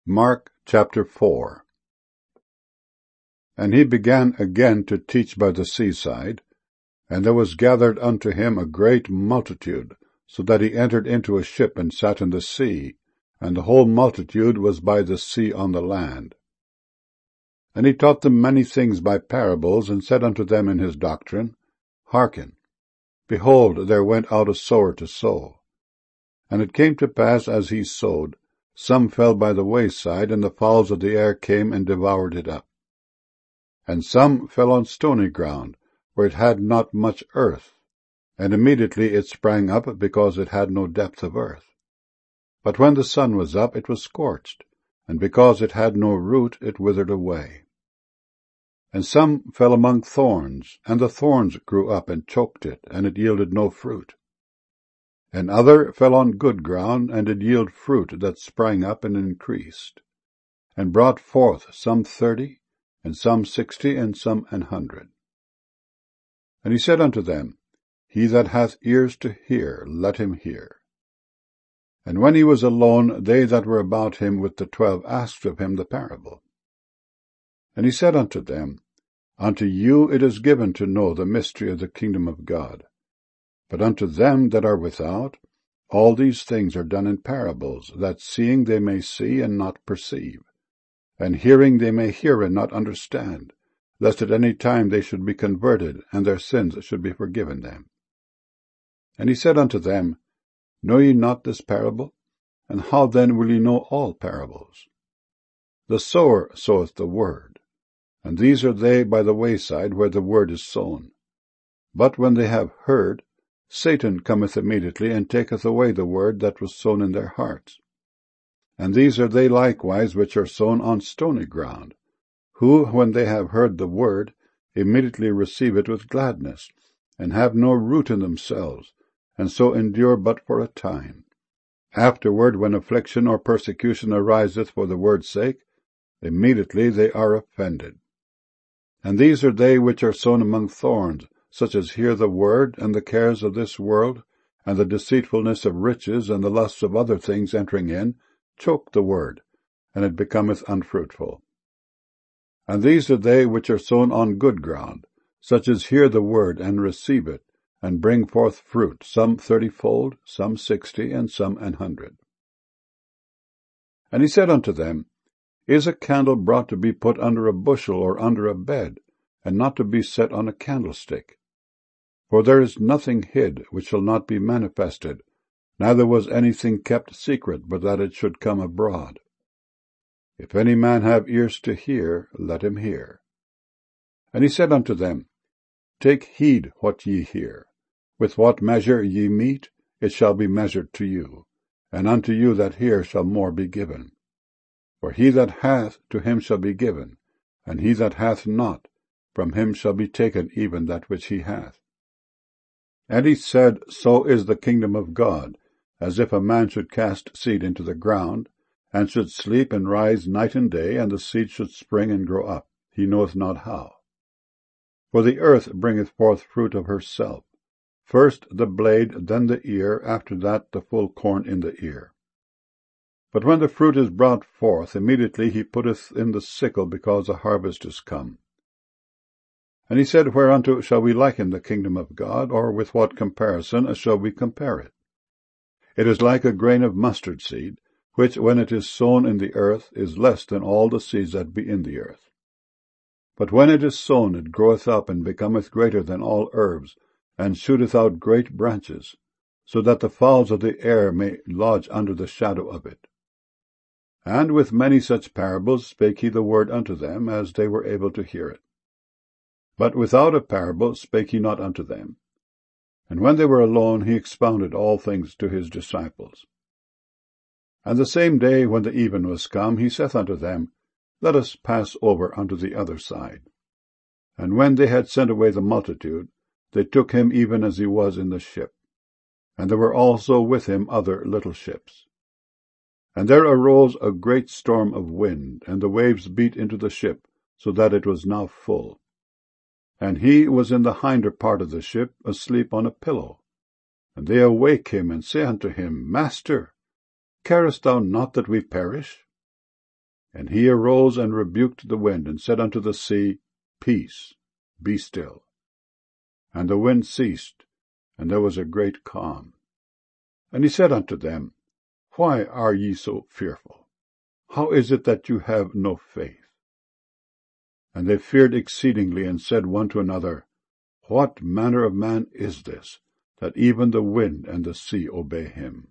Mark chapter 4. And he began again to teach by the seaside, and there was gathered unto him a great multitude, so that he entered into a ship and sat in the sea, and the whole multitude was by the sea on the land. And he taught them many things by parables, and said unto them in his doctrine, Hearken, behold, there went out a sower to sow. And it came to pass, as he sowed, some fell by the wayside, and the fowls of the air came and devoured it up. And some fell on stony ground, where it had not much earth, and immediately it sprang up, because it had no depth of earth. But when the sun was up, it was scorched, and because it had no root, it withered away. And some fell among thorns, and the thorns grew up and choked it, and it yielded no fruit. And other fell on good ground, and did yield fruit that sprang up and increased, and brought forth some 30, and some 60, and some 100. And he said unto them, He that hath ears to hear, let him hear. And when he was alone, they that were about him with the 12 asked of him the parable. And he said unto them, Unto you it is given to know the mystery of the kingdom of God. But unto them that are without, all these things are done in parables, that seeing they may see and not perceive, and hearing they may hear and not understand, lest at any time they should be converted, and their sins should be forgiven them. And he said unto them, Know ye not this parable? And how then will ye know all parables? The sower soweth the word, and these are they by the wayside where the word is sown. But when they have heard, Satan cometh immediately, and taketh away the word that was sown in their hearts. And these are they likewise which are sown on stony ground, who, when they have heard the word, immediately receive it with gladness, and have no root in themselves, and so endure but for a time. Afterward, when affliction or persecution ariseth for the word's sake, immediately they are offended. And these are they which are sown among thorns, such as hear the word, and the cares of this world, and the deceitfulness of riches, and the lusts of other things entering in, choke the word, and it becometh unfruitful. And these are they which are sown on good ground, such as hear the word, and receive it, and bring forth fruit, some 30-fold, some 60, and some 100. And he said unto them, Is a candle brought to be put under a bushel or under a bed, and not to be set on a candlestick? For there is nothing hid which shall not be manifested, neither was anything kept secret, but that it should come abroad. If any man have ears to hear, let him hear. And he said unto them, Take heed what ye hear. With what measure ye mete, it shall be measured to you, and unto you that hear shall more be given. For he that hath, to him shall be given, and he that hath not, from him shall be taken even that which he hath. And he said, So is the kingdom of God, as if a man should cast seed into the ground, and should sleep and rise night and day, and the seed should spring and grow up, he knoweth not how. For the earth bringeth forth fruit of herself, first the blade, then the ear, after that the full corn in the ear. But when the fruit is brought forth, immediately he putteth in the sickle, because the harvest is come. And he said, Whereunto shall we liken the kingdom of God, or with what comparison shall we compare it? It is like a grain of mustard seed, which, when it is sown in the earth, is less than all the seeds that be in the earth. But when it is sown, it groweth up, and becometh greater than all herbs, and shooteth out great branches, so that the fowls of the air may lodge under the shadow of it. And with many such parables spake he the word unto them, as they were able to hear it. But without a parable spake he not unto them. And when they were alone, he expounded all things to his disciples. And the same day, when the even was come, he saith unto them, Let us pass over unto the other side. And when they had sent away the multitude, they took him even as he was in the ship. And there were also with him other little ships. And there arose a great storm of wind, and the waves beat into the ship, so that it was now full. And he was in the hinder part of the ship, asleep on a pillow. And they awake him, and say unto him, Master, carest thou not that we perish? And he arose and rebuked the wind, and said unto the sea, Peace, be still. And the wind ceased, and there was a great calm. And he said unto them, Why are ye so fearful? How is it that you have no faith? And they feared exceedingly, and said one to another, What manner of man is this, that even the wind and the sea obey him?